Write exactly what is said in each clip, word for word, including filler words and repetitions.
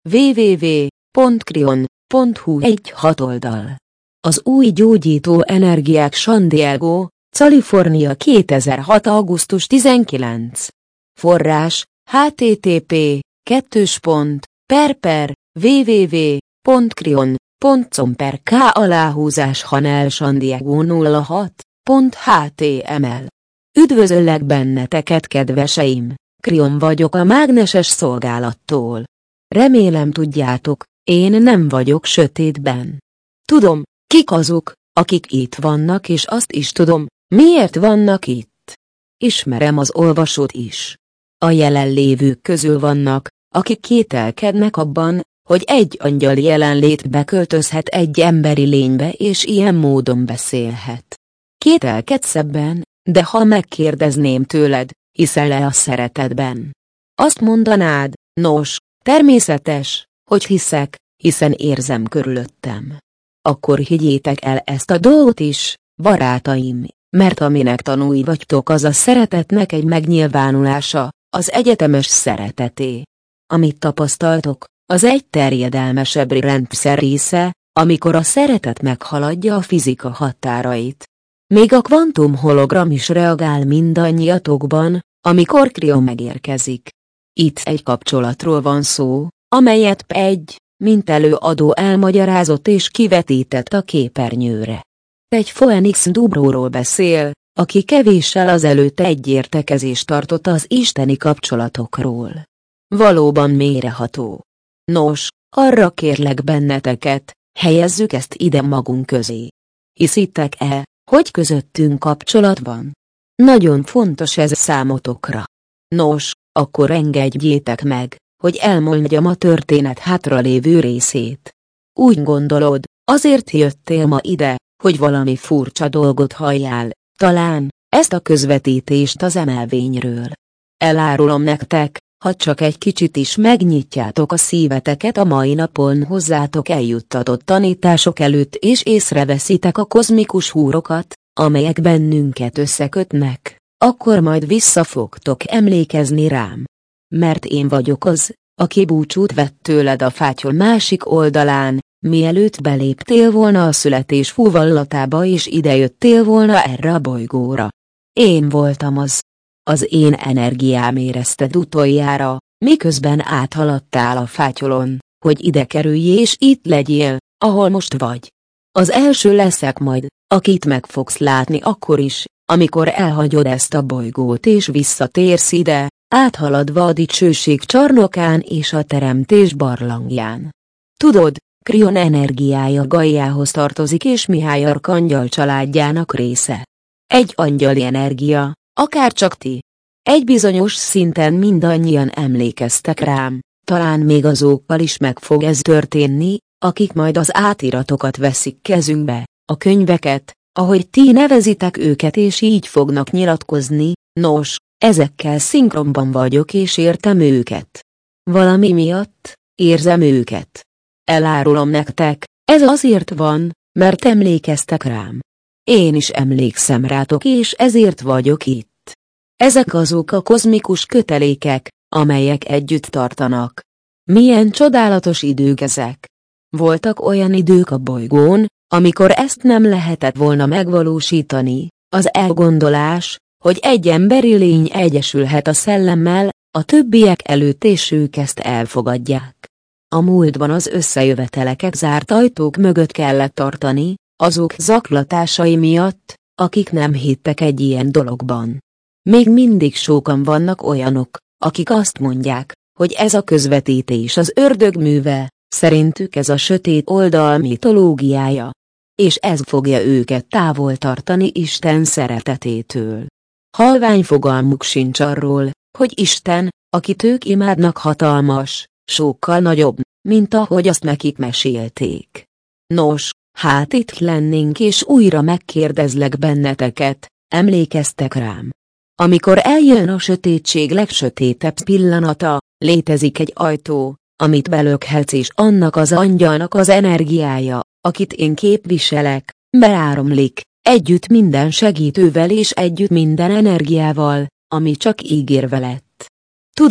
double-u double-u double-u pont krion pont hu egy hatoldal. Az új gyógyító energiák San Diego, Kalifornia kétezer-hat. augusztus tizenkilencedike. Forrás: http kettős pont per per www pont krion pont com per k aláhúzás Hanel San Diego nulla hat pont html. Üdvözöllek benneteket, kedveseim! Krion vagyok a mágneses szolgálattól. Remélem tudjátok, én nem vagyok sötétben. Tudom, kik azok, akik itt vannak, és azt is tudom, miért vannak itt. Ismerem az olvasót is. A jelenlévők közül vannak, akik kételkednek abban, hogy egy angyal jelenlét beköltözhet egy emberi lénybe és ilyen módon beszélhet. Kételkedsz ebben, de ha megkérdezném tőled, hiszel-e a szeretetben? Azt mondanád, nos, természetes, hogy hiszek, hiszen érzem körülöttem. Akkor higgyétek el ezt a dolgot is, barátaim, mert aminek tanúi vagytok, az a szeretetnek egy megnyilvánulása, az egyetemes szereteté. Amit tapasztaltok, az egy terjedelmesebb rendszer része, amikor a szeretet meghaladja a fizika határait. Még a kvantum hologram is reagál mindannyiatokban, amikor Krion megérkezik. Itt egy kapcsolatról van szó, amelyet egy, mint előadó elmagyarázott és kivetített a képernyőre. Egy Phoenix Dubróról beszél, aki kevéssel azelőtt egy értekezést tartott az isteni kapcsolatokról. Valóban mélyreható. Nos, arra kérlek benneteket, helyezzük ezt ide magunk közé. Hiszitek-e, hogy közöttünk kapcsolat van? Nagyon fontos ez számotokra. Nos, akkor engedjétek meg, hogy elmondjam a történet hátralévő részét. Úgy gondolod, azért jöttél ma ide, hogy valami furcsa dolgot halljál, talán, ezt a közvetítést az emelvényről. Elárulom nektek, ha csak egy kicsit is megnyitjátok a szíveteket a mai napon hozzátok eljuttatott tanítások előtt és észreveszitek a kozmikus húrokat, amelyek bennünket összekötnek, akkor majd vissza fogtok emlékezni rám. Mert én vagyok az, aki búcsút vett tőled a fátyol másik oldalán, mielőtt beléptél volna a születés fúvallatába és idejöttél volna erre a bolygóra. Én voltam az. Az én energiám érezted utoljára, miközben áthaladtál a fátyolon, hogy ide kerülj és itt legyél, ahol most vagy. Az első leszek majd, akit meg fogsz látni akkor is, amikor elhagyod ezt a bolygót és visszatérsz ide, áthaladva a dicsőség csarnokán és a teremtés barlangján. Tudod, Krion energiája Gaiához tartozik és Mihály arkangyal családjának része. Egy angyali energia, akárcsak ti. Egy bizonyos szinten mindannyian emlékeztek rám, talán még azókkal is meg fog ez történni, akik majd az átiratokat veszik kezünkbe, a könyveket, ahogy ti nevezitek őket és így fognak nyilatkozni, nos, ezekkel szinkronban vagyok és értem őket. Valami miatt, érzem őket. Elárulom nektek, ez azért van, mert emlékeztek rám. Én is emlékszem rátok és ezért vagyok itt. Ezek azok a kozmikus kötelékek, amelyek együtt tartanak. Milyen csodálatos idők ezek. Voltak olyan idők a bolygón, amikor ezt nem lehetett volna megvalósítani, az elgondolás, hogy egy emberi lény egyesülhet a szellemmel, a többiek előtt és ők ezt elfogadják. A múltban az összejöveteleket zárt ajtók mögött kellett tartani, azok zaklatásai miatt, akik nem hittek egy ilyen dologban. Még mindig sokan vannak olyanok, akik azt mondják, hogy ez a közvetítés az ördög műve, szerintük ez a sötét oldal mitológiája. És ez fogja őket távol tartani Isten szeretetétől. Halvány fogalmuk sincs arról, hogy Isten, akit ők imádnak hatalmas, sokkal nagyobb, mint ahogy azt nekik mesélték. Nos, hát itt lennénk és újra megkérdezlek benneteket, emlékeztek rám. Amikor eljön a sötétség legsötétebb pillanata, létezik egy ajtó, amit belökhetsz és annak az angyalnak az energiája, akit én képviselek, beáramlik, együtt minden segítővel és együtt minden energiával, ami csak ígérve lett. Tudom,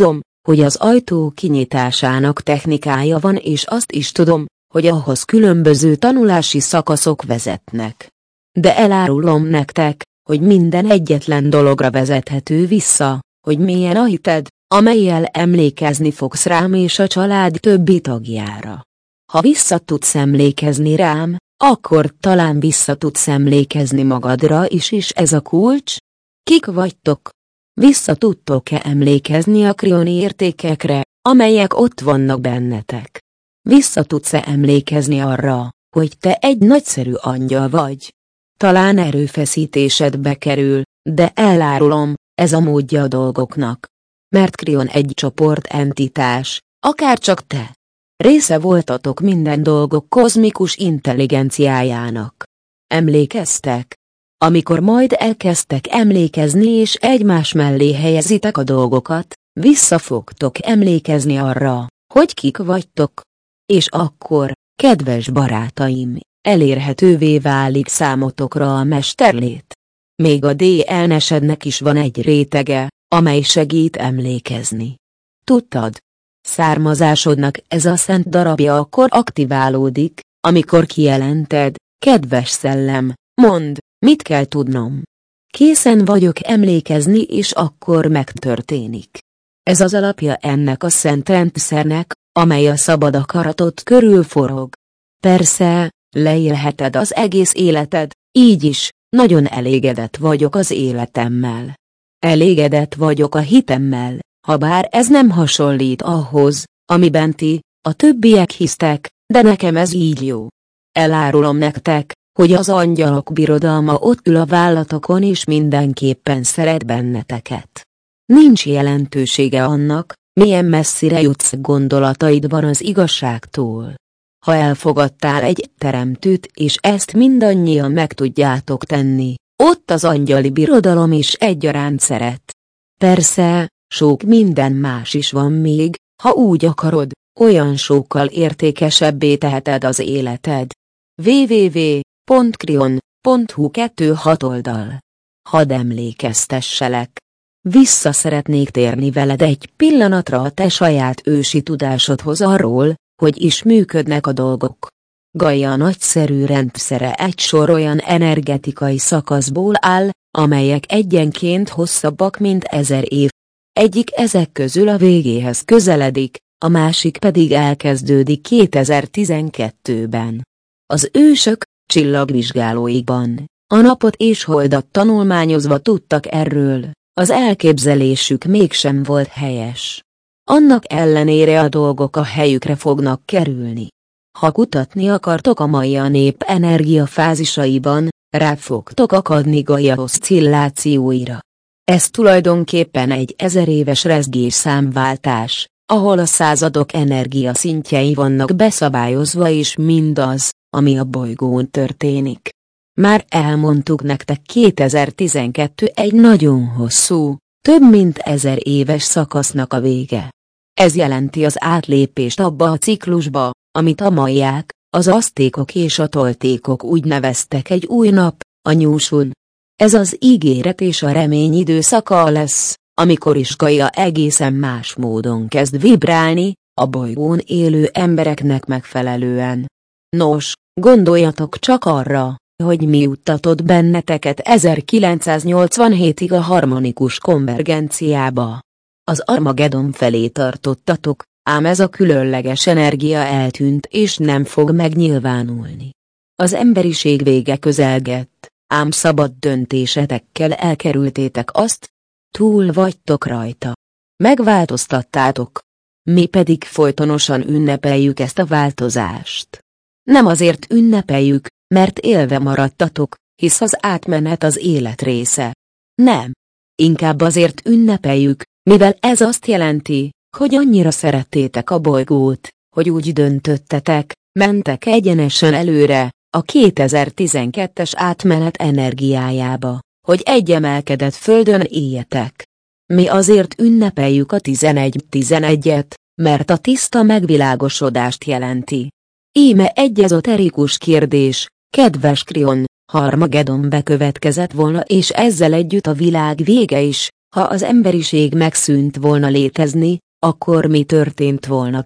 hogy az ajtó kinyitásának technikája van, és azt is tudom, hogy ahhoz különböző tanulási szakaszok vezetnek. De elárulom nektek, hogy minden egyetlen dologra vezethető vissza, hogy milyen a hited, amellyel emlékezni fogsz rám és a család többi tagjára. Ha vissza tudsz emlékezni rám, akkor talán vissza tudsz emlékezni magadra is, és ez a kulcs? Kik vagytok? Vissza tudtok-e emlékezni a krioni értékekre, amelyek ott vannak bennetek? Vissza tudsz-e emlékezni arra, hogy te egy nagyszerű angyal vagy? Talán erőfeszítésedbe kerül, de elárulom, ez a módja a dolgoknak. Mert Krion egy csoport entitás, akárcsak te. Része voltatok minden dolgok kozmikus intelligenciájának. Emlékeztek? Amikor majd elkezdtek emlékezni és egymás mellé helyezitek a dolgokat, vissza fogtok emlékezni arra, hogy kik vagytok. És akkor, kedves barátaim, elérhetővé válik számotokra a mesterlét. Még a dé en es-ednek is van egy rétege, amely segít emlékezni. Tudtad? Származásodnak ez a szent darabja akkor aktiválódik, amikor kijelented, kedves szellem, mondd, mit kell tudnom. Készen vagyok emlékezni, és akkor megtörténik. Ez az alapja ennek a szent rendszernek, amely a szabad akaratot körül forog. Persze, leélheted az egész életed, így is, nagyon elégedett vagyok az életemmel. Elégedett vagyok a hitemmel, habár ez nem hasonlít ahhoz, amiben ti, a többiek hisztek, de nekem ez így jó. Elárulom nektek, hogy az angyalok birodalma ott ül a vállatokon és mindenképpen szeret benneteket. Nincs jelentősége annak, milyen messzire jutsz gondolataidban az igazságtól. Ha elfogadtál egy teremtőt és ezt mindannyian meg tudjátok tenni, ott az angyali birodalom is egyaránt szeret. Persze, sok minden más is van még, ha úgy akarod, olyan sokkal értékesebbé teheted az életed. double-u double-u double-u pont krion pont hu hat oldal. Hadd emlékeztesselek. Vissza szeretnék térni veled egy pillanatra a te saját ősi tudásodhoz arról, hogy is működnek a dolgok. Gaia nagyszerű rendszere egy sor olyan energetikai szakaszból áll, amelyek egyenként hosszabbak, mint ezer év. Egyik ezek közül a végéhez közeledik, a másik pedig elkezdődik kétezer-tizenkettőben. Az ősök, csillagvizsgálóikban, a napot és holdat tanulmányozva tudtak erről, az elképzelésük mégsem volt helyes. Annak ellenére a dolgok a helyükre fognak kerülni. Ha kutatni akartok a maja nép energia fázisaiban, rá fogtok akadni Gaia oszcillációira. Ez tulajdonképpen egy ezer éves rezgés számváltás, ahol a századok energia szintjei vannak beszabályozva, és mindaz, ami a bolygón történik. Már elmondtuk nektek, kétezer-tizenkettő egy nagyon hosszú, több mint ezer éves szakasznak a vége. Ez jelenti az átlépést abba a ciklusba, amit a maják, az aztékok és a toltékok úgy neveztek egy új nap, a nyúsun. Ez az ígéret és a remény időszaka lesz, amikor is Gaia egészen más módon kezd vibrálni, a bolygón élő embereknek megfelelően. Nos, gondoljatok csak arra, hogy mi juttatott benneteket ezerkilencszáznyolcvanhétig a harmonikus konvergenciába. Az Armageddon felé tartottatok, ám ez a különleges energia eltűnt és nem fog megnyilvánulni. Az emberiség vége közelgett, ám szabad döntésetekkel elkerültétek azt, túl vagytok rajta. Megváltoztattátok. Mi pedig folytonosan ünnepeljük ezt a változást. Nem azért ünnepeljük, mert élve maradtatok, hisz az átmenet az élet része. Nem. Inkább azért ünnepeljük, mivel ez azt jelenti, hogy annyira szerettétek a bolygót, hogy úgy döntöttetek, mentek egyenesen előre, a kétezer-tizenkettes átmenet energiájába, hogy egy emelkedett földön éljetek. Mi azért ünnepeljük a tizenegy tizenegyet, mert a tiszta megvilágosodást jelenti. Íme egy ezoterikus kérdés, kedves Krion, ha Armageddon bekövetkezett volna és ezzel együtt a világ vége is, ha az emberiség megszűnt volna létezni, akkor mi történt volna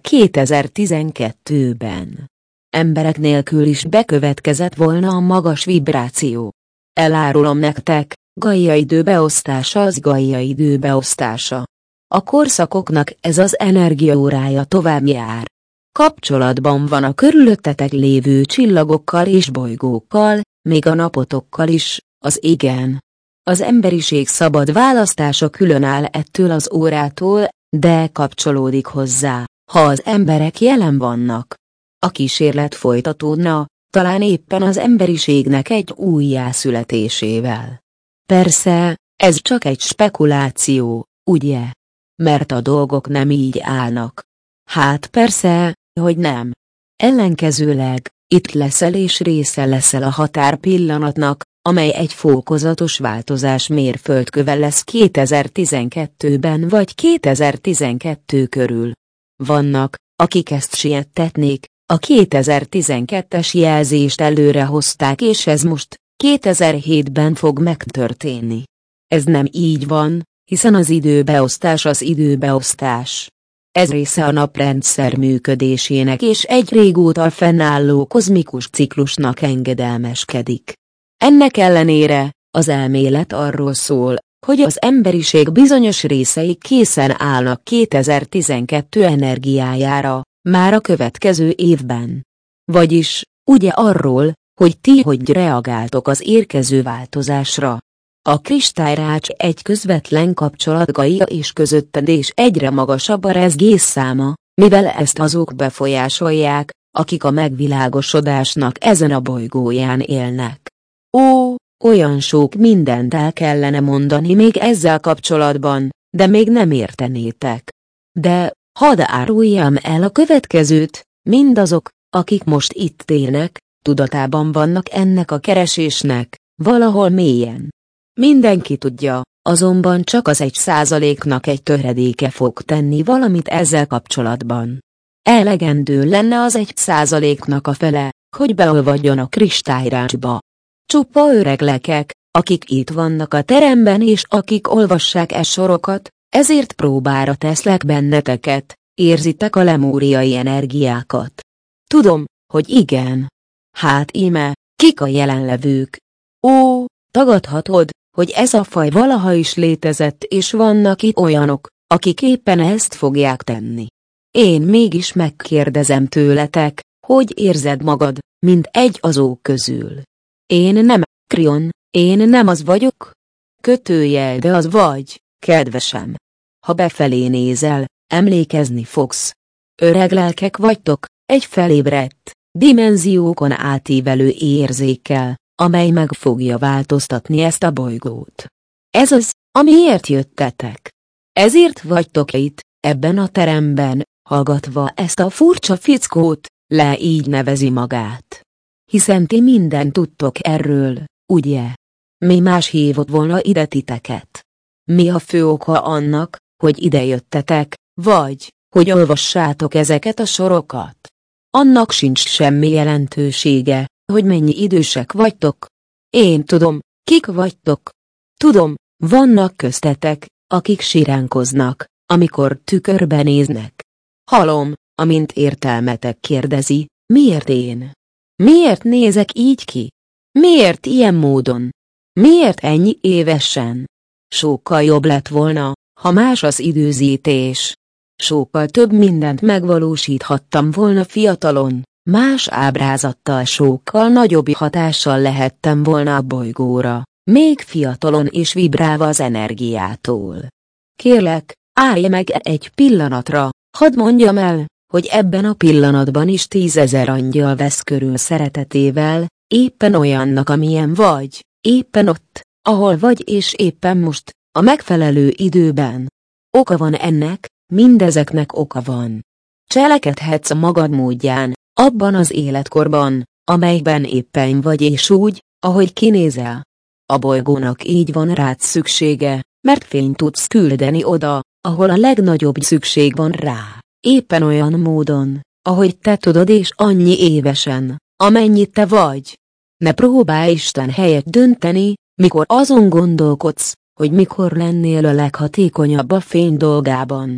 kétezer-tizenkettőben? Emberek nélkül is bekövetkezett volna a magas vibráció. Elárulom nektek, Gaia időbeosztása az Gaia időbeosztása. A korszakoknak ez az energiaórája tovább jár. Kapcsolatban van a körülöttetek lévő csillagokkal és bolygókkal, még a napotokkal is, az igen. Az emberiség szabad választása különáll ettől az órától, de kapcsolódik hozzá, ha az emberek jelen vannak. A kísérlet folytatódna, talán éppen az emberiségnek egy újjászületésével. Persze, ez csak egy spekuláció, ugye? Mert a dolgok nem így állnak. Hát persze, hogy nem. Ellenkezőleg, itt leszel és része leszel a határ pillanatnak, amely egy fokozatos változás mérföldköve lesz kétezer-tizenkettőben vagy kétezer-tizenkettő körül. Vannak, akik ezt siettetnék, a kétezer-tizenkettes jelzést előre hozták és ez most, kétezer-hétben fog megtörténni. Ez nem így van, hiszen az időbeosztás az időbeosztás. Ez része a naprendszer működésének és egy régóta fennálló kozmikus ciklusnak engedelmeskedik. Ennek ellenére, az elmélet arról szól, hogy az emberiség bizonyos részei készen állnak kétezer-tizenkettő energiájára, már a következő évben. Vagyis, ugye arról, hogy ti hogy reagáltok az érkező változásra. A kristályrács egy közvetlen kapcsolat Gaia és közötted és egyre magasabb a rezgésszáma, mivel ezt azok befolyásolják, akik a megvilágosodásnak ezen a bolygóján élnek. Ó, olyan sok mindent el kellene mondani még ezzel kapcsolatban, de még nem értenétek. De, hadd áruljam el a következőt, mindazok, akik most itt élnek, tudatában vannak ennek a keresésnek, valahol mélyen. Mindenki tudja, azonban csak az egy százaléknak egy töredéke fog tenni valamit ezzel kapcsolatban. Elegendő lenne az egy százaléknak a fele, hogy beolvadjon a kristályrácsba. Csupa öreg lekek, akik itt vannak a teremben és akik olvassák e sorokat, ezért próbára teszlek benneteket, érzitek a lemúriai energiákat. Tudom, hogy igen. Hát íme, kik a jelenlevők? Ó, tagadhatod, hogy ez a faj valaha is létezett és vannak itt olyanok, akik éppen ezt fogják tenni. Én mégis megkérdezem tőletek, hogy érzed magad, mint egy azok közül. Én nem, Krion, én nem az vagyok? Kötőjel, de az vagy, kedvesem. Ha befelé nézel, emlékezni fogsz. Öreg lelkek vagytok, egy felébredt, dimenziókon átívelő érzékkel, amely meg fogja változtatni ezt a bolygót. Ez az, amiért jöttetek. Ezért vagytok itt, ebben a teremben, hallgatva ezt a furcsa fickót, le így nevezi magát. Hiszen ti mindent tudtok erről, ugye? Mi más hívott volna ide titeket? Mi a fő oka annak, hogy ide jöttetek, vagy, hogy olvassátok ezeket a sorokat? Annak sincs semmi jelentősége, hogy mennyi idősek vagytok. Én tudom, kik vagytok. Tudom, vannak köztetek, akik siránkoznak, amikor tükörbe néznek. Hallom, amint értelmetek kérdezi, miért én? Miért nézek így ki? Miért ilyen módon? Miért ennyi évesen? Sokkal jobb lett volna, ha más az időzítés. Sokkal több mindent megvalósíthattam volna fiatalon, más ábrázattal sokkal nagyobb hatással lehettem volna a bolygóra, még fiatalon és vibrálva az energiától. Kérlek, állj meg egy pillanatra, hadd mondjam el, hogy ebben a pillanatban is tízezer angyal vesz körül szeretetével, éppen olyannak amilyen vagy, éppen ott, ahol vagy és éppen most, a megfelelő időben. Oka van ennek, mindezeknek oka van. Cselekedhetsz a magad módján, abban az életkorban, amelyben éppen vagy és úgy, ahogy kinézel. A bolygónak így van rád szüksége, mert fényt tudsz küldeni oda, ahol a legnagyobb szükség van rá. Éppen olyan módon, ahogy te tudod és annyi évesen, amennyit te vagy. Ne próbálj Isten helyett dönteni, mikor azon gondolkodsz, hogy mikor lennél a leghatékonyabb a fény dolgában.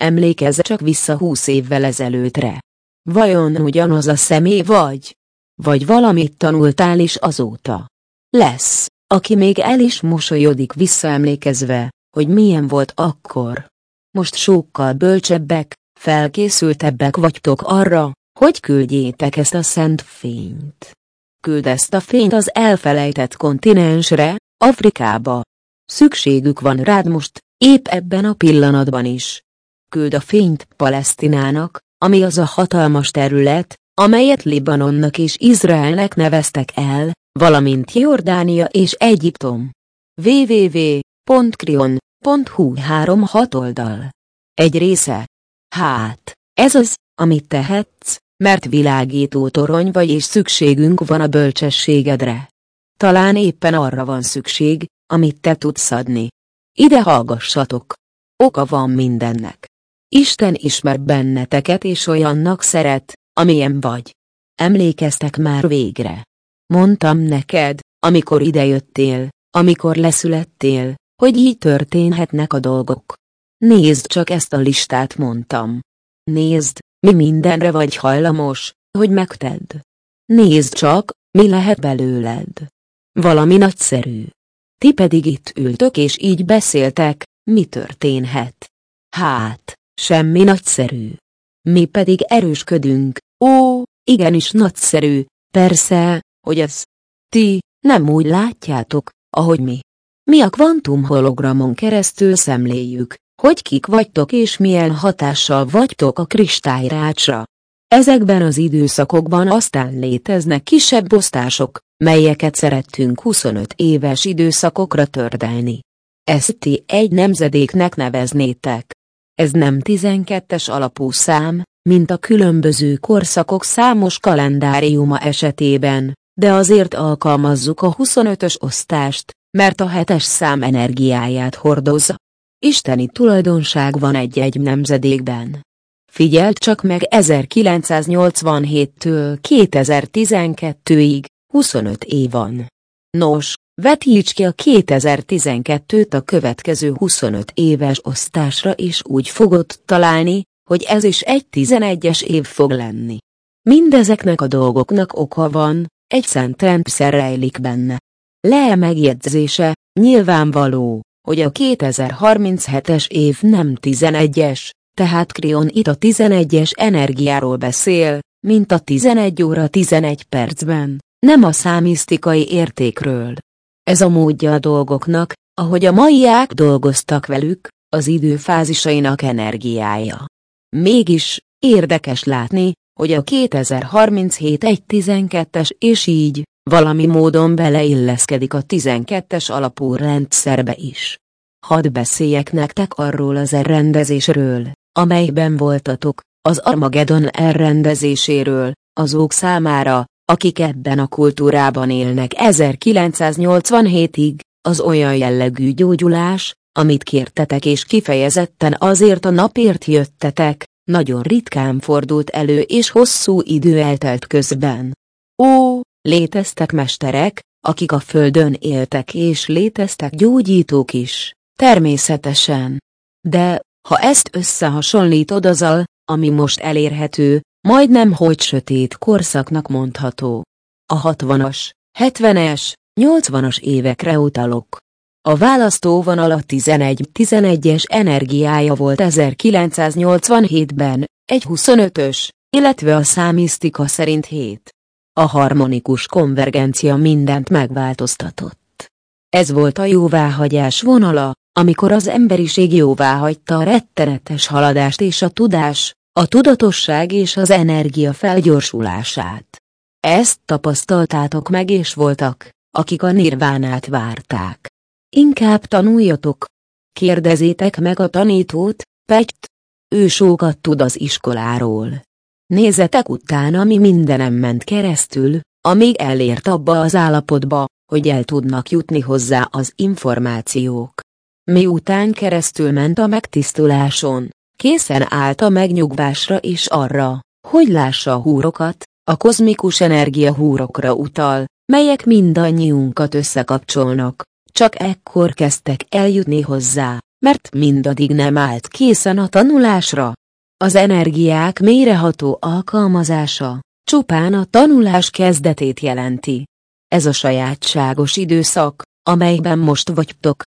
Emlékezz csak vissza húsz évvel ezelőttre. Vajon ugyanaz a személy vagy? Vagy valamit tanultál is azóta? Lesz, aki még el is mosolyodik visszaemlékezve, hogy milyen volt akkor. Most sokkal bölcsebbek, felkészültebbek vagytok arra, hogy küldjétek ezt a szent fényt. Küld ezt a fényt az elfelejtett kontinensre, Afrikába. Szükségük van rád most, épp ebben a pillanatban is. Küld a fényt Palesztinának, ami az a hatalmas terület, amelyet Libanonnak és Izraelnek neveztek el, valamint Jordánia és Egyiptom. www pont krion pont hu három hat oldal. Egy része. Hát, ez az, amit tehetsz, mert világító torony vagy és szükségünk van a bölcsességedre. Talán éppen arra van szükség, amit te tudsz adni. Ide hallgassatok. Oka van mindennek. Isten ismer benneteket és olyannak szeret, amilyen vagy. Emlékeztek már végre. Mondtam neked, amikor idejöttél, amikor leszülettél, hogy így történhetnek a dolgok. Nézd csak ezt a listát, mondtam. Nézd, mi mindenre vagy hajlamos, hogy megtedd. Nézd csak, mi lehet belőled. Valami nagyszerű. Ti pedig itt ültök és így beszéltek, mi történhet. Hát, semmi nagyszerű. Mi pedig erősködünk, ó, igenis nagyszerű, persze, hogy ez. Ti nem úgy látjátok, ahogy mi. Mi a kvantum hologramon keresztül szemléljük, hogy kik vagytok és milyen hatással vagytok a kristályrácsra. Ezekben az időszakokban aztán léteznek kisebb osztások, melyeket szerettünk huszonöt éves időszakokra tördelni. Ezt ti egy nemzedéknek neveznétek. Ez nem tizenkettes alapú szám, mint a különböző korszakok számos kalendáriuma esetében, de azért alkalmazzuk a huszonötös osztást, mert a hetes szám energiáját hordozza. Isteni tulajdonság van egy-egy nemzedékben. Figyeld csak meg ezerkilencszáznyolcvanhéttől kétezer-tizenkettőig, huszonöt év van. Nos, vetíts ki a kétezer-tizenkettőt a következő huszonöt éves osztásra és úgy fogod találni, hogy ez is egy tizenegyes év fog lenni. Mindezeknek a dolgoknak oka van, egy szent rendszer rejlik benne. Lee megjegyzése, nyilvánvaló, hogy a kétezer-harminchetes év nem tizenegyes, tehát Krion itt a tizenegyes energiáról beszél, mint a tizenegy óra tizenegy percben, nem a számisztikai értékről. Ez a módja a dolgoknak, ahogy a maiák dolgoztak velük, az időfázisainak energiája. Mégis, érdekes látni, hogy a kétezer-harminchét egy tizenkettes és így, valami módon beleilleszkedik a tizenkettes alapú rendszerbe is. Hadd beszéljek nektek arról az elrendezésről, amelyben voltatok, az Armageddon elrendezéséről, azok számára, akik ebben a kultúrában élnek ezerkilencszáznyolcvanhétig, az olyan jellegű gyógyulás, amit kértetek és kifejezetten azért a napért jöttetek, nagyon ritkán fordult elő és hosszú idő eltelt közben. Ó, léteztek mesterek, akik a földön éltek és léteztek gyógyítók is, természetesen. De, ha ezt összehasonlítod azzal, ami most elérhető, majdnem hogy sötét korszaknak mondható. A hatvanas, hetvenes, nyolcvanas évekre utalok. A választóvonal a tizenegy tizenegyes energiája volt ezerkilencszáznyolcvanhétben, egy huszonötös, illetve a számisztika szerint hét. A harmonikus konvergencia mindent megváltoztatott. Ez volt a jóváhagyás vonala, amikor az emberiség jóváhagyta a rettenetes haladást és a tudás, a tudatosság és az energia felgyorsulását. Ezt tapasztaltátok meg és voltak, akik a nirvánát várták. Inkább tanuljatok. Kérdezzétek meg a tanítót, Pegt. Ő sokat tud az iskoláról. Nézzetek utána, mi mindenem ment keresztül, amíg elért abba az állapotba, hogy el tudnak jutni hozzá az információk. Miután keresztül ment a megtisztuláson, készen állt a megnyugvásra és arra, hogy lássa a húrokat, a kozmikus energia húrokra utal, melyek mindannyiunkat összekapcsolnak, csak ekkor kezdtek eljutni hozzá, mert mindaddig nem állt készen a tanulásra. Az energiák mélyreható alkalmazása csupán a tanulás kezdetét jelenti. Ez a sajátságos időszak, amelyben most vagytok,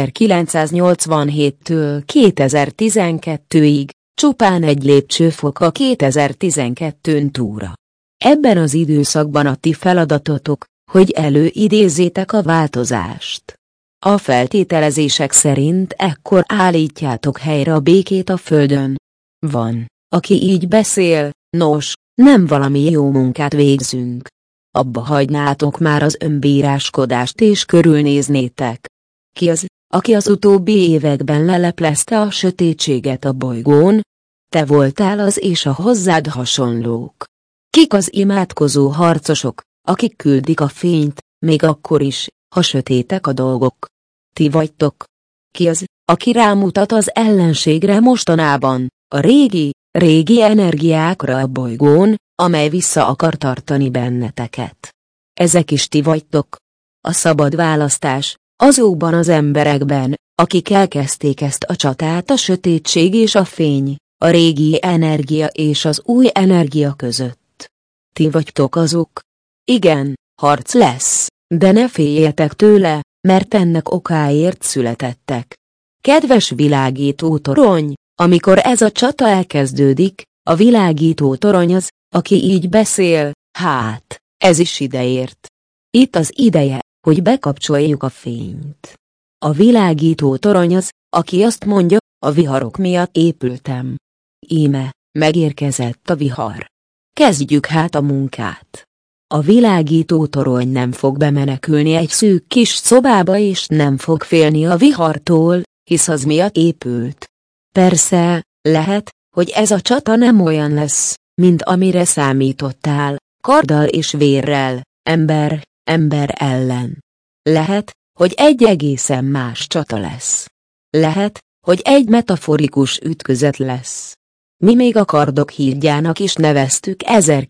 ezerkilencszáznyolcvanhéttől kétezer-tizenkettőig, csupán egy lépcsőfok a kétezer-tizenkettőn túlra. Ebben az időszakban a ti feladatotok, hogy előidézzétek a változást. A feltételezések szerint ekkor állítjátok helyre a békét a földön. Van, aki így beszél, nos, nem valami jó munkát végzünk. Abba hagynátok már az önbíráskodást és körülnéznétek. Ki az, aki az utóbbi években leleplezte a sötétséget a bolygón? Te voltál az és a hozzád hasonlók. Kik az imádkozó harcosok, akik küldik a fényt, még akkor is, ha sötétek a dolgok? Ti vagytok. Ki az, aki rámutat az ellenségre mostanában, a régi, régi energiákra a bolygón, amely vissza akar tartani benneteket? Ezek is ti vagytok. A szabad választás, azokban az emberekben, akik elkezdték ezt a csatát a sötétség és a fény, a régi energia és az új energia között. Ti vagytok azok. Igen, harc lesz, de ne féljetek tőle, mert ennek okáért születettek. Kedves világító torony, amikor ez a csata elkezdődik, a világító torony az, aki így beszél, hát, ez is ideért. Itt az ideje, hogy bekapcsoljuk a fényt. A világító torony az, aki azt mondja, a viharok miatt épültem. Íme, megérkezett a vihar. Kezdjük hát a munkát. A világító torony nem fog bemenekülni egy szűk kis szobába és nem fog félni a vihartól, hisz az miatt épült. Persze, lehet, hogy ez a csata nem olyan lesz, mint amire számítottál, karddal és vérrel, ember, ember ellen. Lehet, hogy egy egészen más csata lesz. Lehet, hogy egy metaforikus ütközet lesz. Mi még a kardok hídjának is neveztük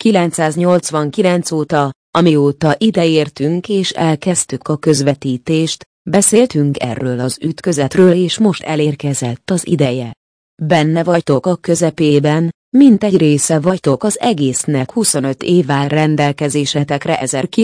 ezerkilencszáznyolcvankilenc óta, amióta ideértünk és elkezdtük a közvetítést, beszéltünk erről az ütközetről és most elérkezett az ideje. Benne vagytok a közepében, mint egy része vagytok az egésznek. huszonöt év áll rendelkezésetekre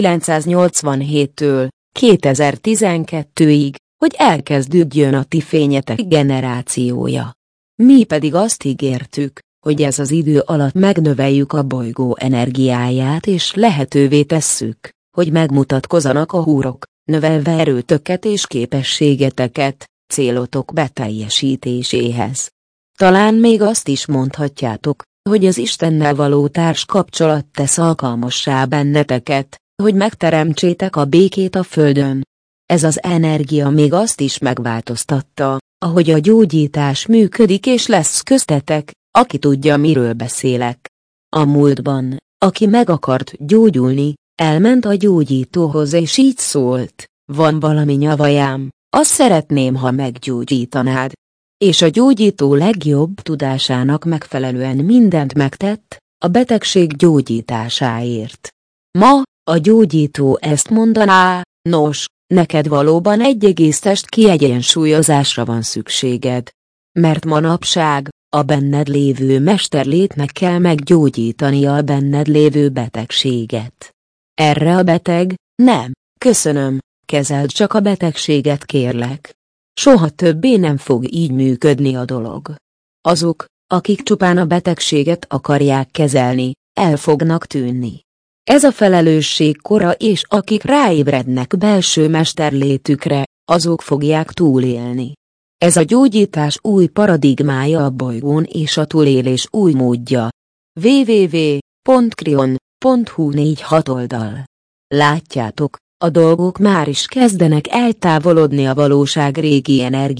ezerkilencszáznyolcvanhéttől kétezer-tizenkettőig, hogy elkezdődjön a ti fényetek generációja. Mi pedig azt ígértük, hogy ez az idő alatt megnöveljük a bolygó energiáját és lehetővé tesszük, hogy megmutatkozzanak a húrok, növelve erőtöket és képességeteket, célotok beteljesítéséhez. Talán még azt is mondhatjátok, hogy az Istennel való társkapcsolat tesz alkalmassá benneteket, hogy megteremtsétek a békét a földön. Ez az energia még azt is megváltoztatta, ahogy a gyógyítás működik és lesz köztetek, aki tudja, miről beszélek. A múltban, aki meg akart gyógyulni, elment a gyógyítóhoz és így szólt, van valami nyavajám, azt szeretném, ha meggyógyítanád. És a gyógyító legjobb tudásának megfelelően mindent megtett, a betegség gyógyításáért. Ma, a gyógyító ezt mondaná, nos, neked valóban egy egész test kiegyensúlyozásra van szükséged. Mert manapság, a benned lévő mesterlétnek kell meggyógyítania a benned lévő betegséget. Erre a beteg, nem, köszönöm, kezeld csak a betegséget kérlek. Soha többé nem fog így működni a dolog. Azok, akik csupán a betegséget akarják kezelni, el fognak tűnni. Ez a felelősség kora, és akik ráébrednek belső mesterlétükre, azok fogják túlélni. Ez a gyógyítás új paradigmája a bolygón és a túlélés új módja. double-u double-u double-u pont krion pont hu négy hat oldal. Látjátok, a dolgok már is kezdenek eltávolodni a valóság régi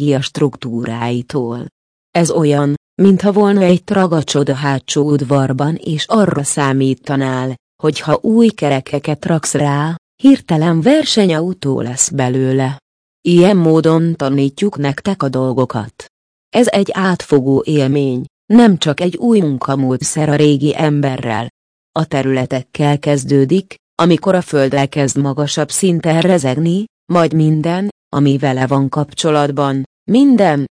energiastruktúráitól. Ez olyan, mintha volna egy tragacsod a hátsó udvarban és arra számítanál, hogy ha új kerekeket raksz rá, hirtelen versenyautó lesz belőle. Ilyen módon tanítjuk nektek a dolgokat. Ez egy átfogó élmény, nem csak egy új munkamódszer a régi emberrel. A területekkel kezdődik, amikor a Föld elkezd magasabb szinten rezegni, majd minden, ami vele van kapcsolatban, minden,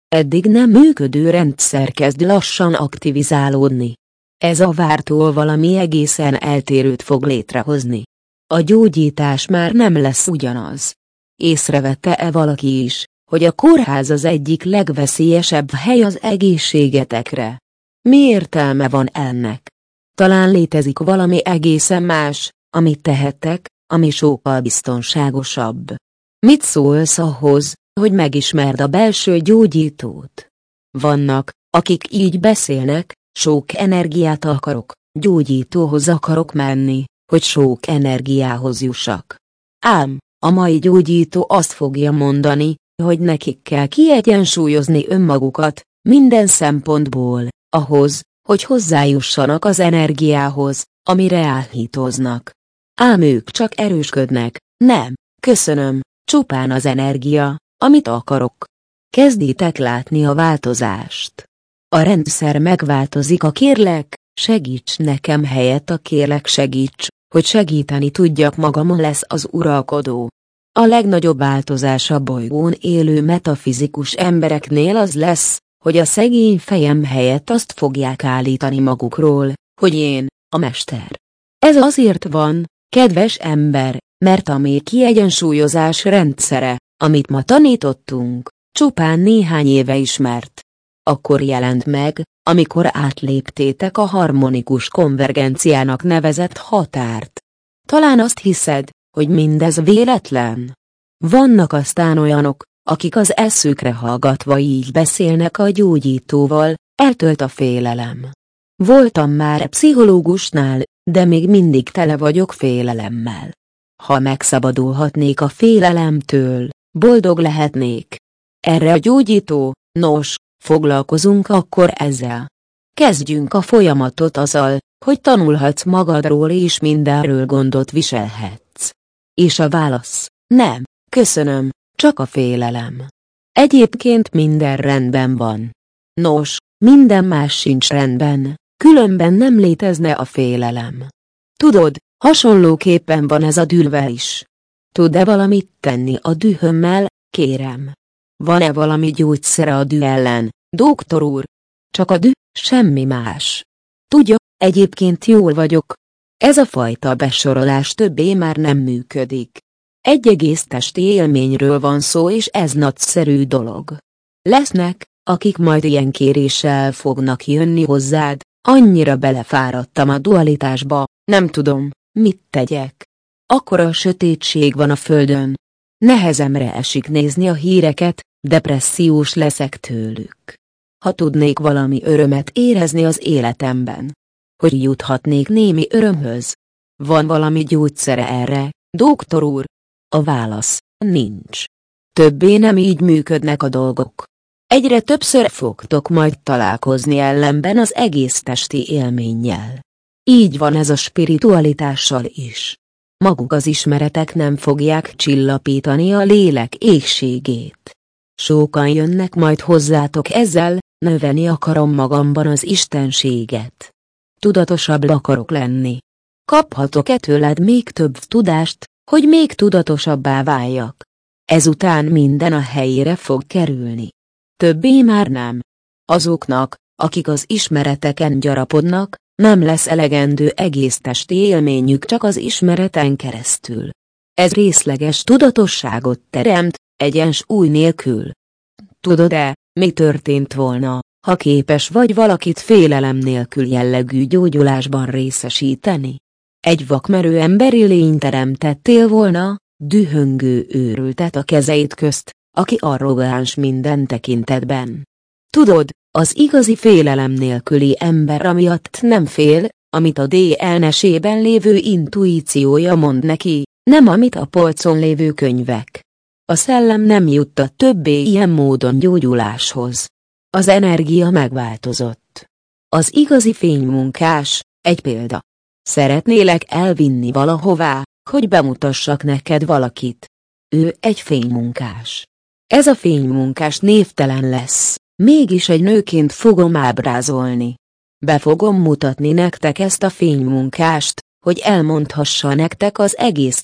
Eddig nem működő rendszer kezd lassan aktivizálódni. Ez a vártól valami egészen eltérőt fog létrehozni. A gyógyítás már nem lesz ugyanaz. Észrevette-e valaki is, hogy a kórház az egyik legveszélyesebb hely az egészségetekre? Mi értelme van ennek? Talán létezik valami egészen más, amit tehettek, ami sokkal biztonságosabb. Mit szólsz ahhoz, hogy megismerd a belső gyógyítót? Vannak, akik így beszélnek, sok energiát akarok, gyógyítóhoz akarok menni, hogy sok energiához jussak. Ám, a mai gyógyító azt fogja mondani, hogy nekik kell kiegyensúlyozni önmagukat, minden szempontból, ahhoz, hogy hozzájussanak az energiához, amire áhítoznak. Ám ők csak erősködnek, nem, köszönöm, csupán az energia, amit akarok. Kezditek látni a változást. A rendszer megváltozik a kérlek, segíts nekem helyett a kérlek segíts, hogy segíteni tudjak magamon lesz az uralkodó. A legnagyobb változás a bolygón élő metafizikus embereknél az lesz, hogy a szegény fejem helyett azt fogják állítani magukról, hogy én, a mester. Ez azért van, kedves ember, mert a mély kiegyensúlyozás rendszere, amit ma tanítottunk, csupán néhány éve ismert. Akkor jelent meg, amikor átléptétek a harmonikus konvergenciának nevezett határt. Talán azt hiszed, hogy mindez véletlen? Vannak aztán olyanok, akik az eszükre hallgatva így beszélnek a gyógyítóval, eltölt a félelem. Voltam már pszichológusnál, de még mindig tele vagyok félelemmel. Ha megszabadulhatnék a félelemtől, boldog lehetnék. Erre a gyógyító, nos, foglalkozunk akkor ezzel. Kezdjünk a folyamatot azzal, hogy tanulhatsz magadról és mindenről gondot viselhetsz. És a válasz, nem, köszönöm, csak a félelem. Egyébként minden rendben van. Nos, minden más sincs rendben, különben nem létezne a félelem. Tudod, hasonlóképpen van ez a dühvel is. Tud-e valamit tenni a dühömmel, kérem? Van-e valami gyógyszere a düh ellen, doktor úr? Csak a düh, semmi más. Tudja, egyébként jól vagyok. Ez a fajta besorolás többé már nem működik. Egy egész testi élményről van szó, és ez nagyszerű dolog. Lesznek, akik majd ilyen kéréssel fognak jönni hozzád, annyira belefáradtam a dualitásba, nem tudom, mit tegyek. Akkora sötétség van a földön. Nehezemre esik nézni a híreket, depressziós leszek tőlük. Ha tudnék valami örömet érezni az életemben. Hogy juthatnék némi örömhöz? Van valami gyógyszere erre, doktor úr? A válasz, nincs. Többé nem így működnek a dolgok. Egyre többször fogtok majd találkozni ellenben az egész testi élménnyel. Így van ez a spiritualitással is. Maguk az ismeretek nem fogják csillapítani a lélek égségét. Sokan jönnek majd hozzátok ezzel, növelni akarom magamban az istenséget. Tudatosabb akarok lenni. Kaphatok-e tőled még több tudást, hogy még tudatosabbá váljak? Ezután minden a helyére fog kerülni. Többé már nem. Azoknak, akik az ismereteken gyarapodnak, nem lesz elegendő egész testi élményük csak az ismereten keresztül. Ez részleges tudatosságot teremt, egyensúly nélkül. Tudod-e, mi történt volna, ha képes vagy valakit félelem nélkül jellegű gyógyulásban részesíteni? Egy vakmerő emberi lényt teremtettél volna, dühöngő őrültet a kezeid közt, aki arrogáns minden tekintetben. Tudod, az igazi félelem nélküli ember amiatt nem fél, amit a dé en es-ében lévő intuíciója mond neki, nem amit a polcon lévő könyvek. A szellem nem juttat többé ilyen módon gyógyuláshoz. Az energia megváltozott. Az igazi fénymunkás, egy példa. Szeretnélek elvinni valahová, hogy bemutassak neked valakit. Ő egy fénymunkás. Ez a fénymunkás névtelen lesz, mégis egy nőként fogom ábrázolni. Be fogom mutatni nektek ezt a fénymunkást, hogy elmondhassa nektek az egész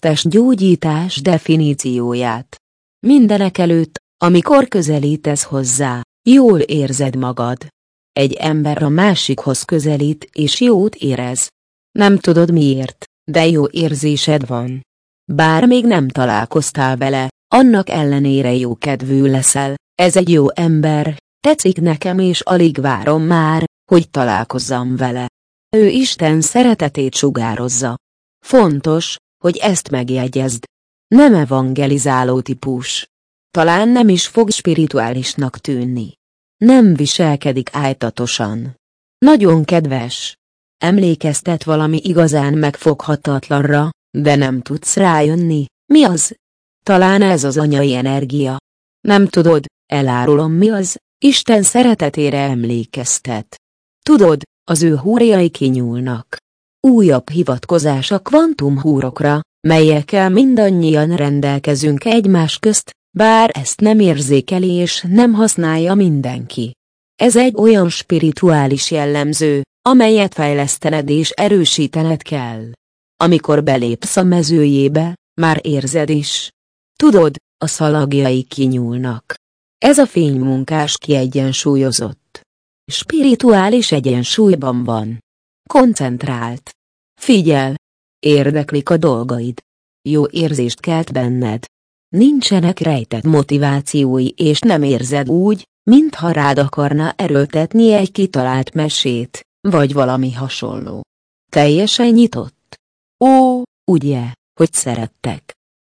testgyógyítás definícióját. Mindenekelőtt, amikor közelítesz hozzá, Jól érzed magad. Egy ember a másikhoz közelít és jót érez. Nem tudod miért, de jó érzésed van. Bár még nem találkoztál vele, annak ellenére jókedvű leszel. Ez egy jó ember, tetszik nekem és alig várom már, hogy találkozzam vele. Ő Isten szeretetét sugározza. Fontos, hogy ezt megjegyezd. Nem evangelizáló típus. Talán nem is fog spirituálisnak tűnni. Nem viselkedik ájtatosan. Nagyon kedves. Emlékeztet valami igazán megfoghatatlanra, de nem tudsz rájönni, mi az? Talán ez az anyai energia. Nem tudod, elárulom mi az, Isten szeretetére emlékeztet. Tudod, az ő húrjai kinyúlnak. Újabb hivatkozás a kvantumhúrokra, melyekkel mindannyian rendelkezünk egymás közt, bár ezt nem érzékeli és nem használja mindenki. Ez egy olyan spirituális jellemző, amelyet fejlesztened és erősítened kell. Amikor belépsz a mezőjébe, már érzed is. Tudod, a szalagjai kinyúlnak. Ez a fénymunkás kiegyensúlyozott. Spirituális egyensúlyban van. Koncentrált. Figyel. Érdeklik a dolgaid. Jó érzést kelt benned. Nincsenek rejtett motivációi és nem érzed úgy, mintha rád akarna erőltetni egy kitalált mesét, vagy valami hasonló. Teljesen nyitott. Ó, ugye, hogy szerettek.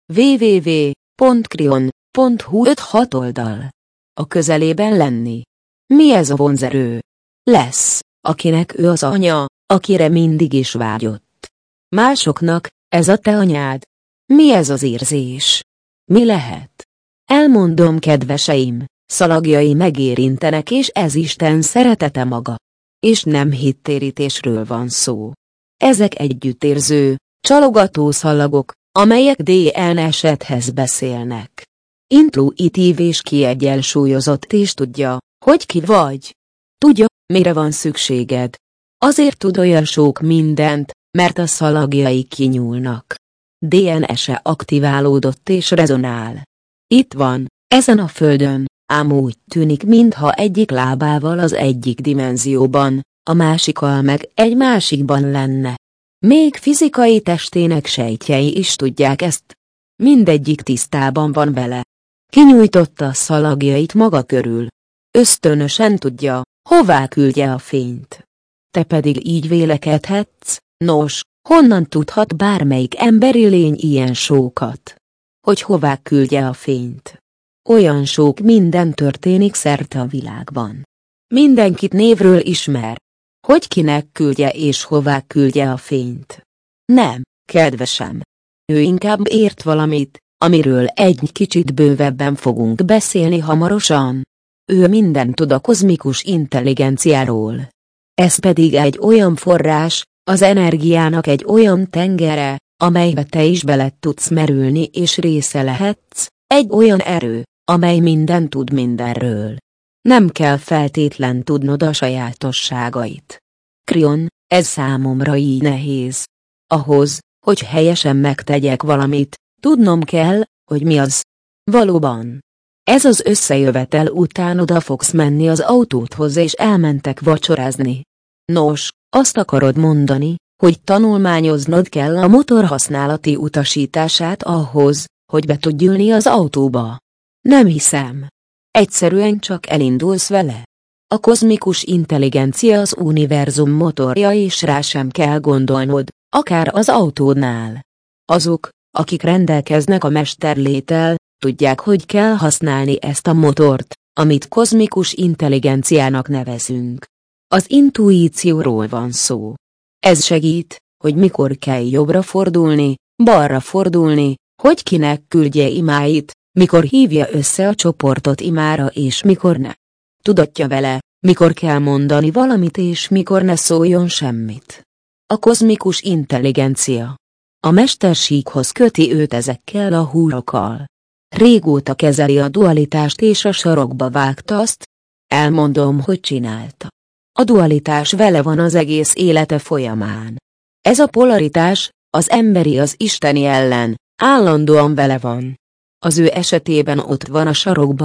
www pont krion pont hu öt hat oldal. A közelében lenni. Mi ez a vonzerő? Lesz, akinek ő az anya, akire mindig is vágyott. Másoknak, ez a te anyád. Mi ez az érzés? Mi lehet? Elmondom, kedveseim, szalagjai megérintenek és ez Isten szeretete maga. És nem hittérítésről van szó. Ezek együttérző, csalogató szalagok, amelyek dé en es-edhez beszélnek. Intuitív és kiegyensúlyozott és tudja, hogy ki vagy. Tudja, mire van szükséged. Azért tud olyan sok mindent, mert a szalagjai kinyúlnak. dé en es-e aktiválódott és rezonál. Itt van, ezen a földön, ám úgy tűnik, mintha egyik lábával az egyik dimenzióban, a másikkal meg egy másikban lenne. Még fizikai testének sejtjei is tudják ezt. Mindegyik tisztában van vele. Kinyújtotta a szalagjait maga körül. Ösztönösen tudja, hová küldje a fényt. Te pedig így vélekedhetsz, nos, honnan tudhat bármelyik emberi lény ilyen sókat? Hogy hová küldje a fényt? Olyan sok minden történik szerte a világban. Mindenkit névről ismer. Hogy kinek küldje és hová küldje a fényt? Nem, kedvesem. Ő inkább ért valamit, amiről egy kicsit bővebben fogunk beszélni hamarosan. Ő mindent tud a kozmikus intelligenciáról. Ez pedig egy olyan forrás, az energiának egy olyan tengere, amelybe te is bele tudsz merülni és része lehetsz, egy olyan erő, amely mindent tud mindenről. Nem kell feltétlen tudnod a sajátosságait. Krion, ez számomra így nehéz. Ahhoz, hogy helyesen megtegyek valamit, tudnom kell, hogy mi az. Valóban. Ez az összejövetel után oda fogsz menni az autódhoz és elmentek vacsorázni. Nos, azt akarod mondani, hogy tanulmányoznod kell a motor használati utasítását ahhoz, hogy be tudj ülni az autóba. Nem hiszem. Egyszerűen csak elindulsz vele. A kozmikus intelligencia az univerzum motorja és rá sem kell gondolnod, akár az autódnál. Azok, akik rendelkeznek a mesterléttel, tudják, hogy kell használni ezt a motort, amit kozmikus intelligenciának nevezünk. Az intuícióról van szó. Ez segít, hogy mikor kell jobbra fordulni, balra fordulni, hogy kinek küldje imáit, mikor hívja össze a csoportot imára és mikor ne. Tudatja vele, mikor kell mondani valamit és mikor ne szóljon semmit. A kozmikus intelligencia. A mestersíkhoz köti őt ezekkel a húrokkal. Régóta kezeli a dualitást és a sarokba vágta azt. Elmondom, hogy csinálta. A dualitás vele van az egész élete folyamán. Ez a polaritás, az emberi az isteni ellen, állandóan vele van. Az ő esetében ott van a sarokban,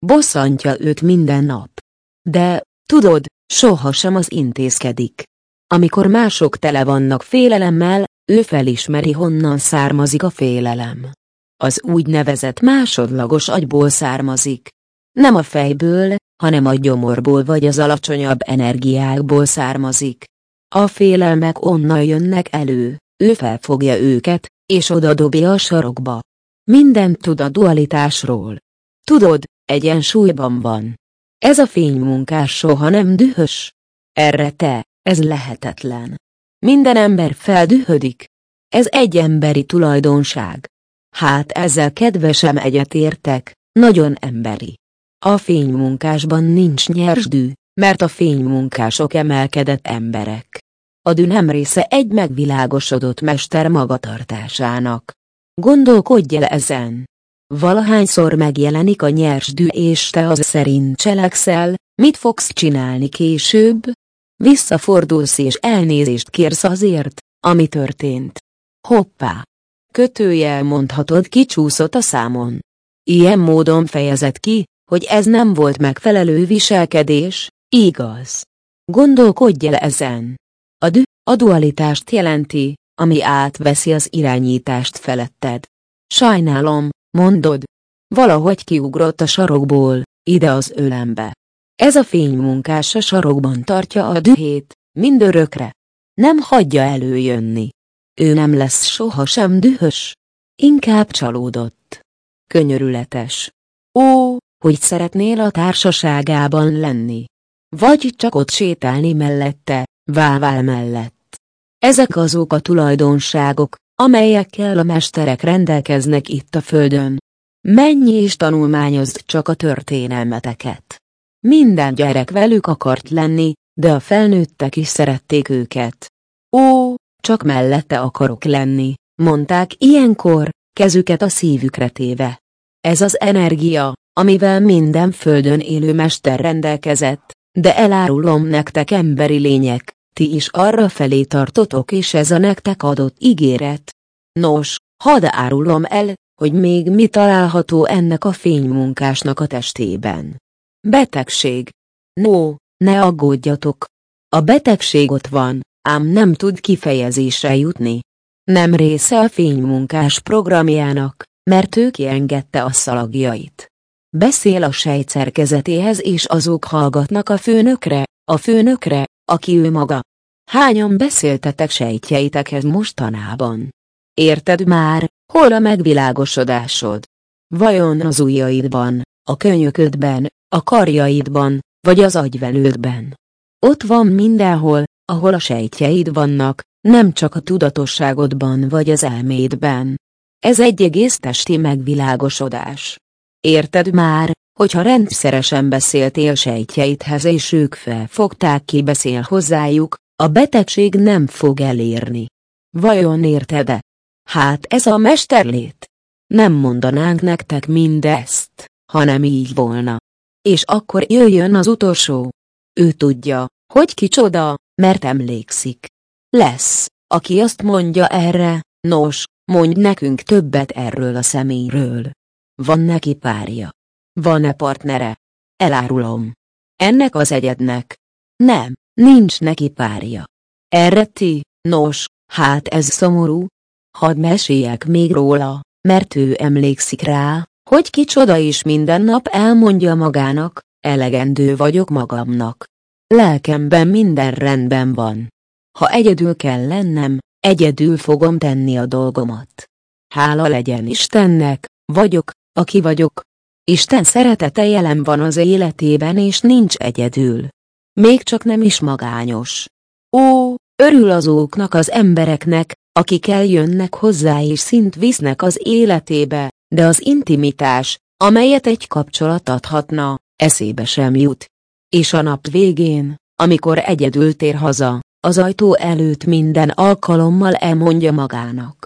bosszantja őt minden nap. De, tudod, sohasem az intézkedik. Amikor mások tele vannak félelemmel, ő felismeri, honnan származik a félelem. Az úgynevezett másodlagos agyból származik. Nem a fejből, hanem a gyomorból vagy az alacsonyabb energiákból származik. A félelmek onnan jönnek elő, ő felfogja őket, és odadobja a sarokba. Mindent tud a dualitásról. Tudod, egyensúlyban van. Ez a fénymunkás soha nem dühös. Erre te, ez lehetetlen. Minden ember feldühödik. Ez egy emberi tulajdonság. Hát ezzel kedvesem egyetértek, nagyon emberi. A fénymunkásban nincs nyers dű, mert a fénymunkások emelkedett emberek. A dű nem része egy megvilágosodott mester magatartásának. Gondolkodj el ezen. Valahányszor megjelenik a nyers dű és te az szerint cselekszel, mit fogsz csinálni később? Visszafordulsz és elnézést kérsz azért, ami történt. Hoppá! Kötőjel mondhatod, kicsúszott a számon. Ilyen módon fejezed ki, hogy ez nem volt megfelelő viselkedés, igaz? Gondolkodj el ezen. A dű, a dualitást jelenti, ami átveszi az irányítást feletted. Sajnálom, mondod. Valahogy kiugrott a sarokból, ide az ölembe. Ez a fénymunkás a sarokban tartja a dühét, mindörökre. Nem hagyja előjönni. Ő nem lesz sohasem dühös. Inkább csalódott. Könyörületes. Ó, hogy szeretnél a társaságában lenni. Vagy csak ott sétálni mellette, vál-vál mellett. Ezek azok a tulajdonságok, amelyekkel a mesterek rendelkeznek itt a földön. Menj és tanulmányozd csak a történelmeteket. Minden gyerek velük akart lenni, de a felnőttek is szerették őket. Ó, csak mellette akarok lenni, mondták ilyenkor, kezüket a szívükre téve. Ez az energia, amivel minden földön élő mester rendelkezett, de elárulom nektek, emberi lények, ti is arra felé tartotok, és ez a nektek adott ígéret. Nos, hadd árulom el, hogy még mi található ennek a fénymunkásnak a testében. Betegség. No, ne aggódjatok. A betegség ott van, ám nem tud kifejezésre jutni. Nem része a fénymunkás programjának, mert ő kiengedte a szalagjait. Beszél a sejt szerkezetéhez, és azok hallgatnak a főnökre, a főnökre, aki ő maga. Hányan beszéltetek sejtjeitekhez mostanában? Érted már, hol a megvilágosodásod? Vajon az ujjaidban, a könyöködben, a karjaidban, vagy az agyvelődben? Ott van mindenhol, ahol a sejtjeid vannak, nem csak a tudatosságodban vagy az elmédben. Ez egy egész testi megvilágosodás. Érted már, hogyha rendszeresen beszéltél sejtjeidhez és ők felfogták, ki beszél hozzájuk, a betegség nem fog elérni. Vajon érted-e? Hát ez a mesterlét. Nem mondanánk nektek mindezt, hanem így volna. És akkor jöjjön az utolsó. Ő tudja, hogy kicsoda, mert emlékszik. Lesz, aki azt mondja erre, nos, mondj nekünk többet erről a személyről. Van neki párja? Van-e partnere? Elárulom. Ennek az egyednek. Nem, nincs neki párja. Erre ti, nos, hát ez szomorú. Hadd meséljek még róla, mert ő emlékszik rá, hogy kicsoda is minden nap elmondja magának, elegendő vagyok magamnak. Lelkemben minden rendben van. Ha egyedül kell lennem, egyedül fogom tenni a dolgomat. Hála legyen Istennek, vagyok, aki vagyok. Isten szeretete jelen van az életében és nincs egyedül. Még csak nem is magányos. Ó, örül azoknak az embereknek, akik eljönnek hozzá és szint visznek az életébe, de az intimitás, amelyet egy kapcsolat adhatna, eszébe sem jut. És a nap végén, amikor egyedül tér haza, az ajtó előtt minden alkalommal elmondja magának.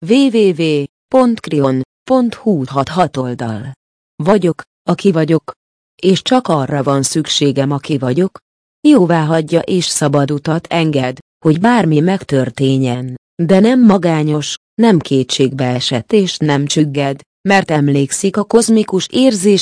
www pont krion pont hu hat hat oldal. Vagyok, aki vagyok. És csak arra van szükségem, aki vagyok. Jóvá hagyja és szabad utat enged, hogy bármi megtörténjen, de nem magányos, nem kétségbeesett és nem csügged, mert emlékszik a kozmikus érzésre,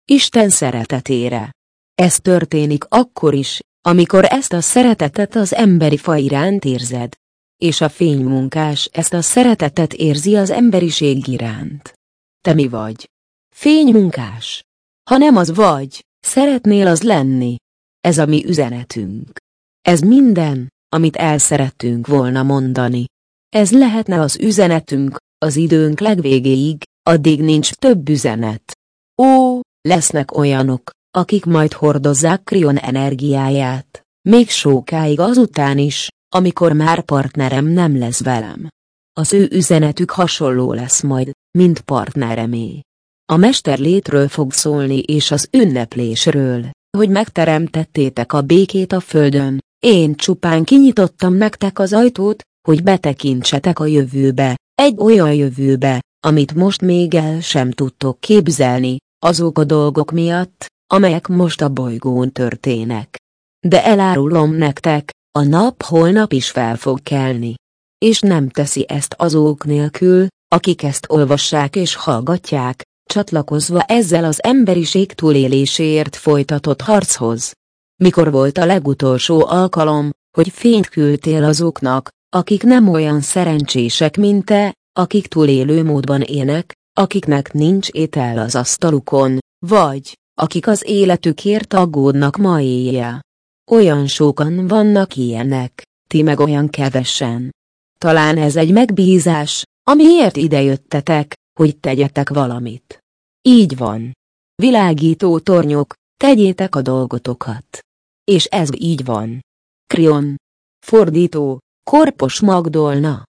Isten szeretetére. Ez történik akkor is, amikor ezt a szeretetet az emberi faj iránt érzed. És a fénymunkás ezt a szeretetet érzi az emberiség iránt. Te mi vagy? Fénymunkás. Ha nem az vagy, szeretnél az lenni. Ez a mi üzenetünk. Ez minden, amit el szerettünk volna mondani. Ez lehetne az üzenetünk, az időnk legvégéig, addig nincs több üzenet. Ó, lesznek olyanok, akik majd hordozzák Krion energiáját, még sokáig azután is, amikor már partnerem nem lesz velem. Az ő üzenetük hasonló lesz majd, mint partneremé. A mesterlétről fog szólni és az ünneplésről, hogy megteremtettétek a békét a földön, én csupán kinyitottam nektek az ajtót, hogy betekintsetek a jövőbe, egy olyan jövőbe, amit most még el sem tudtok képzelni, azok a dolgok miatt, amelyek most a bolygón történnek. De elárulom nektek, a nap holnap is fel fog kelni. És nem teszi ezt azok nélkül, akik ezt olvassák és hallgatják, csatlakozva ezzel az emberiség túléléséért folytatott harchoz. Mikor volt a legutolsó alkalom, hogy fényt küldtél azoknak, akik nem olyan szerencsések, mint te, akik túlélő módban élnek, akiknek nincs étel az asztalukon, vagy, akik az életükért aggódnak ma éjjel. Olyan sokan vannak ilyenek, ti meg olyan kevesen. Talán ez egy megbízás, amiért idejöttetek, hogy tegyetek valamit. Így van. Világító tornyok, tegyétek a dolgotokat. És ez így van. Krion. Fordító, Korpos Magdolna.